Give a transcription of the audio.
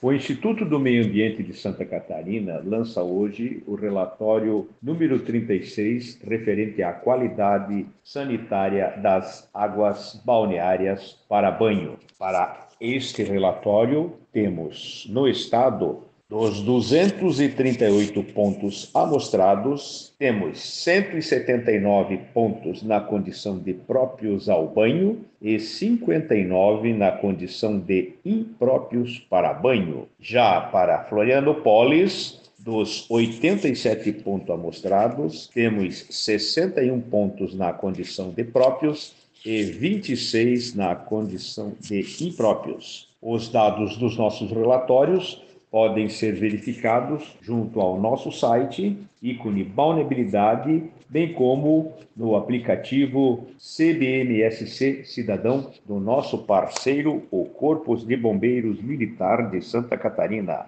O Instituto do Meio Ambiente de Santa Catarina lança hoje o relatório número 36, referente à qualidade sanitária das águas balneárias para banho. Para este relatório, temos no estado, dos 238 pontos amostrados, temos 179 pontos na condição de próprios ao banho e 59 na condição de impróprios para banho. Já para Florianópolis, dos 87 pontos amostrados, temos 61 pontos na condição de próprios e 26 na condição de impróprios. Os dados dos nossos relatórios podem ser verificados junto ao nosso site, ícone Balneabilidade, bem como no aplicativo CBMSC Cidadão do nosso parceiro, o Corpo de Bombeiros Militar de Santa Catarina.